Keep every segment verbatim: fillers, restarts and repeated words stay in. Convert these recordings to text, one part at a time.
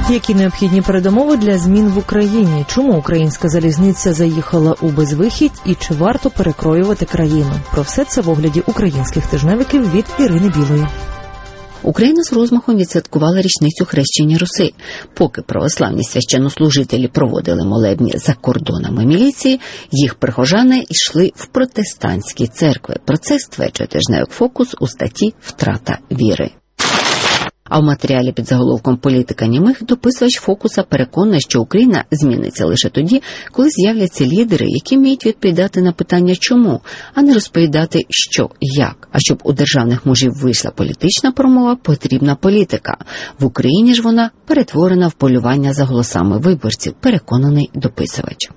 Які необхідні передумови для змін в Україні? Чому українська залізниця заїхала у безвихідь і чи варто перекроювати країну? Про все це в огляді українських тижневиків від Ірини Білої. Україна з розмахом відсвяткувала річницю хрещення Руси. Поки православні священнослужителі проводили молебні за кордонами міліції, їх прихожани йшли в протестантські церкви. Про це стверджує тижневик «Фокус» у статті «Втрата віри». А в матеріалі під заголовком «Політика німих» дописувач «Фокуса» переконує, що Україна зміниться лише тоді, коли з'являться лідери, які вміють відповідати на питання «чому?», а не розповідати «що?», «як?». А щоб у державних мужів вийшла політична промова, потрібна політика. В Україні ж вона перетворена в полювання за голосами виборців, переконаний дописувач.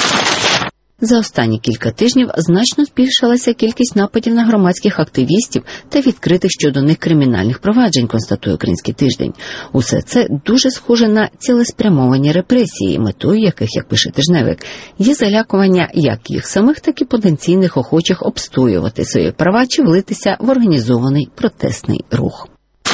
За останні кілька тижнів значно збільшилася кількість нападів на громадських активістів та відкритих щодо них кримінальних проваджень, констатує «Український тиждень». Усе це дуже схоже на цілеспрямовані репресії, метою яких, як пише тижневик, є залякування як їх самих, так і потенційних охочих обстоювати свої права чи влитися в організований протестний рух.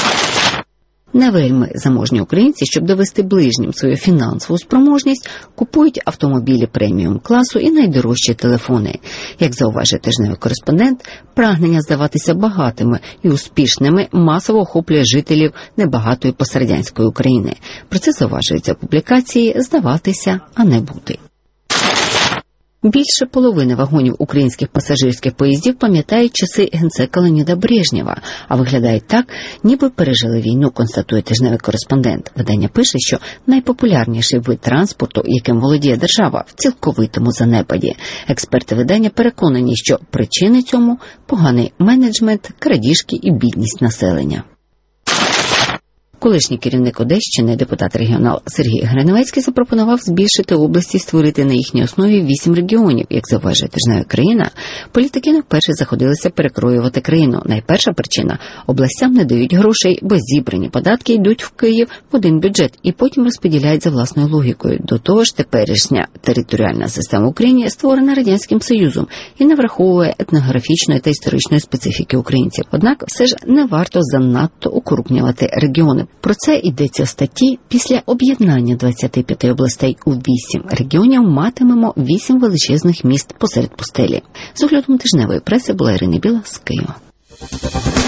Не вельми заможні українці, щоб довести ближнім свою фінансову спроможність, купують автомобілі преміум-класу і найдорожчі телефони. Як зауважує тижневий кореспондент, прагнення здаватися багатими і успішними масово охоплює жителів небагатої пострадянської України. Про це зауважується в публікації «Здаватися, а не бути». Більше половини вагонів українських пасажирських поїздів пам'ятають часи генсека Леоніда Брежнєва, а виглядають так, ніби пережили війну, констатує тижневий кореспондент. Видання пише, що найпопулярніший вид транспорту, яким володіє держава, в цілковитому занепаді. Експерти видання переконані, що причини цьому – поганий менеджмент, крадіжки і бідність населення. Колишній керівник Одещини, депутат-регіонал Сергій Гриневецький запропонував збільшити області, створити на їхній основі вісім регіонів. Як зауважує тижнева країна, політики не вперше заходилися перекроювати країну. Найперша причина – областям не дають грошей, бо зібрані податки йдуть в Київ в один бюджет і потім розподіляють за власною логікою. До того ж, теперішня територіальна система в Україні створена Радянським Союзом і не враховує етнографічної та історичної специфіки українців. Однак все ж не варто занадто укрупнювати регіони. Про це йдеться в статті. Після об'єднання двадцяти п'яти областей у вісім регіонів матимемо вісім величезних міст посеред пустелі. З оглядом тижневої преси була Ірина Біла з Києва.